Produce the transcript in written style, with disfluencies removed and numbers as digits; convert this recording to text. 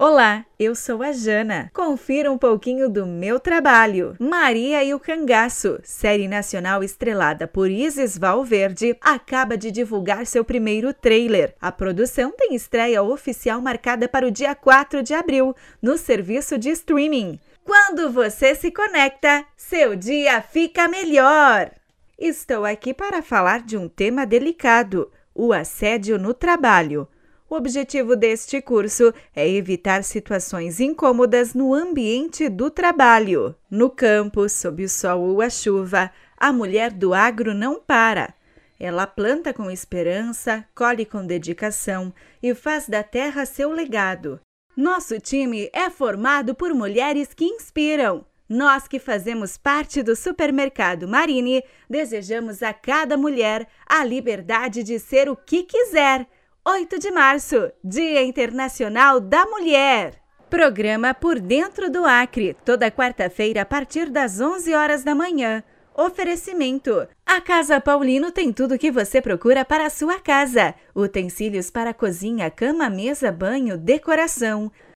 Olá, eu sou a Jana. Confira um pouquinho do meu trabalho. Maria e o Cangaço, série nacional estrelada por Isis Valverde, acaba de divulgar seu primeiro trailer. A produção tem estreia oficial marcada para o dia 4 de abril, no serviço de streaming. Quando você se conecta, seu dia fica melhor! Estou aqui para falar de um tema delicado: o assédio no trabalho. O objetivo deste curso é evitar situações incômodas no ambiente do trabalho. No campo, sob o sol ou a chuva, a mulher do agro não para. Ela planta com esperança, colhe com dedicação e faz da terra seu legado. Nosso time é formado por mulheres que inspiram. Nós que fazemos parte do Supermercado Marine, desejamos a cada mulher a liberdade de ser o que quiser. 8 de março, Dia Internacional da Mulher. Programa Por Dentro do Acre, toda quarta-feira a partir das 11 horas da manhã. Oferecimento: a Casa Paulino tem tudo o que você procura para a sua casa. Utensílios para cozinha, cama, mesa, banho, decoração.